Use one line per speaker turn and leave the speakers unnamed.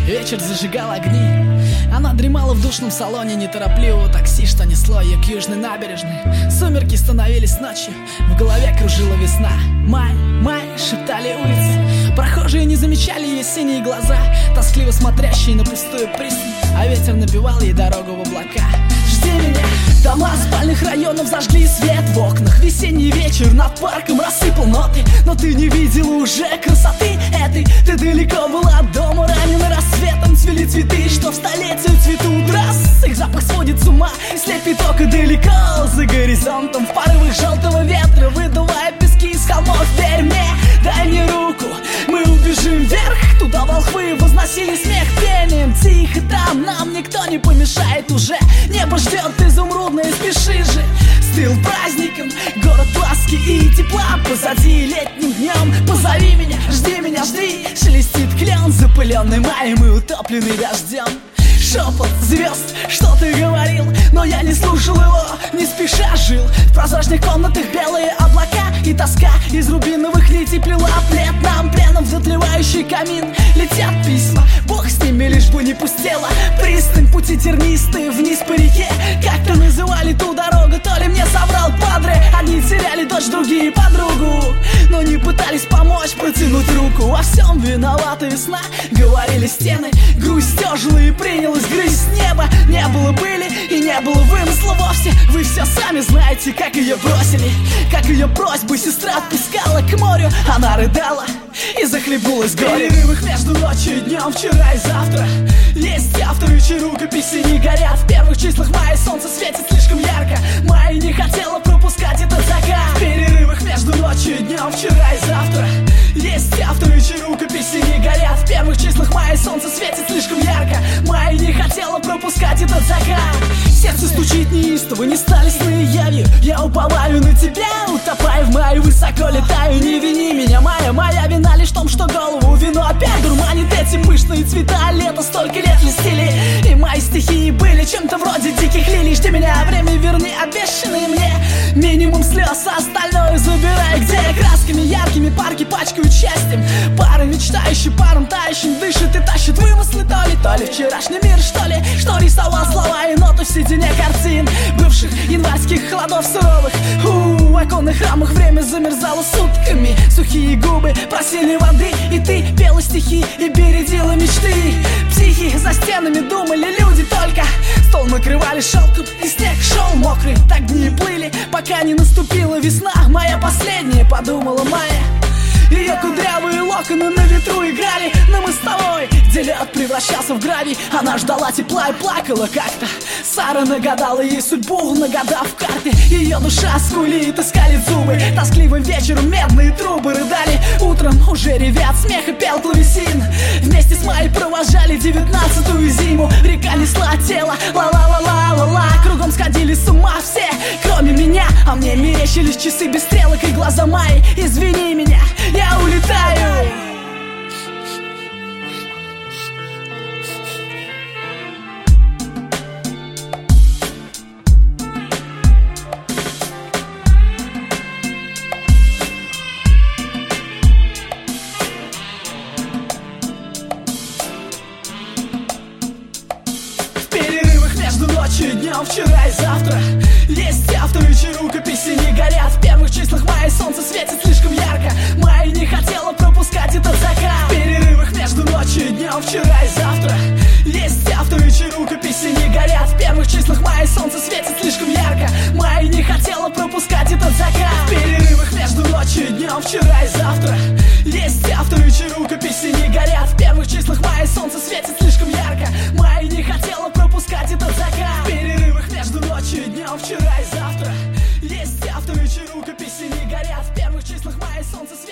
вечер зажигал огни. Она дремала в душном салоне неторопливого такси, что несло ее к южной набережной. Сумерки становились ночью, в голове кружила весна. Май, май, шептали улицы. Прохожие не замечали ее синие глаза, тоскливо смотрящие на пустую пристань. А ветер напевал ей дорогу в облака. Жди меня. Дома спальных районов зажгли свет в окнах. Весенний вечер над парком рассыпал ноты. Но ты не видела уже красоты этой. Ты далеко была от дома, ранена рассветом. Цвели цветы, что в столетию цветут раз. Их запах сводит с ума и слепит око далеко за горизонтом. В порывах желтого ветра выдувая пески из холмов. Верь мне, дай мне руку, мы убежим вверх. Туда волхвы возносили смех пением. Тихо там, нам никто не помешает уже. Небо ждет изумрудное, спеши же. Стыл праздником, город ласки и тепла. Позади летним днем, позови меня, жди. Шелестит клен, запыленный маем и утопленный дождем. Шепот звезд, что ты говорил, но я не слушал его, не спеша жил. В прозрачных комнатах белые облака и тоска из рубиновых нитей плела плед нам пленом в затлевающий камин. Летят письма, бог с ними, лишь бы не пустела пристань. Пути тернистые вниз по реке, как-то называли ту дорогу. То ли мне соврал падре, одни теряли дочь, другие подругу, но не пытались помочь протянуть руку. Во всем виновата весна, говорили стены. Грусть тяжела и принялась грызть небо. Не было были и не было вымысла вовсе. Вы все сами знаете, как ее бросили, как ее просьбы сестра отпускала к морю. Она рыдала и захлебнулась горем. В перерывах между ночью и днем, вчера и завтра есть авторы, чьи рукописи не горят. В первых числах мая солнце светит слишком ярко. Майя не хотела пропускать этот закат. В перерывах между ночью и днем, вчера и завтра есть авторы, чьи рукописи не горят. В первых числах мая солнце светит слишком ярко. Майя не хотела пропускать этот закат. Сердце стучит неистово, не стали сны явью. Я уповаю на тебя, утопаю в мае, высоко летаю. Не вини меня, Майя, моя вина лишь в том, что голову вино опять дурманит эти пышные цвета. Лето столько лет листили, и мои стихи были чем-то вроде диких лилий. Жди меня, время верни обещанные мне. Минимум слез, а остальное забирай. Где красками яркими парки пачкают счастьем. Пары мечтающие, паром тающим дышит и тащит вымыслы. То ли вчерашний мир, что ли, что рисовал слова и ноты в седине картин бывших январских холодов суровых. В оконных рамах время замерзало сутками. Сухие губы просили воды, и ты пела стихи и бередила мечты. Психи за стенами думали люди только. Стол накрывали шелком, и снег шел мокрый. Так дни плыли, пока не наступила весна. Моя последняя, подумала Майя. Ее кудрявые локоны на ветру играли на мостовой, где лед превращался в гравий. Она ждала тепла и плакала как-то. Сара нагадала ей судьбу, нагадав карты. Ее душа скулит, искали зубы. Тоскливым вечером медные трубы рыдали. Утром уже ревят, смех и пел клавесин. Вместе с Майей провожали 19-ю зиму. Река несла тело, ла-ла-ла-ла-ла-ла. Кругом сходили с ума все, кроме меня. А мне мерещились часы без стрелок и глаза Майи. Извини меня, я улетаю. В перерывах между ночью и днем, вчера и завтра есть авторы, чьи рукописи не горят. В первых числах мая солнце светит слишком ярко. Майя не хотела пропускать этот закат. В перерывах между ночью и днем, вчера и завтра есть авторы, чьи рукописи не горят. В первых числах мая солнце светит слишком ярко. Майя не хотела пропускать этот закат. В перерывах между ночью и днем, вчера и завтра есть авторы, чьи рукописи не горят. В первых числах мая солнце светит слишком ярко. Майя не хотела пропускать этот закат. В перерывах между ночью и днем, вчера и завтра есть авторы, чьи рукописи не горят. В первых числах мая солнце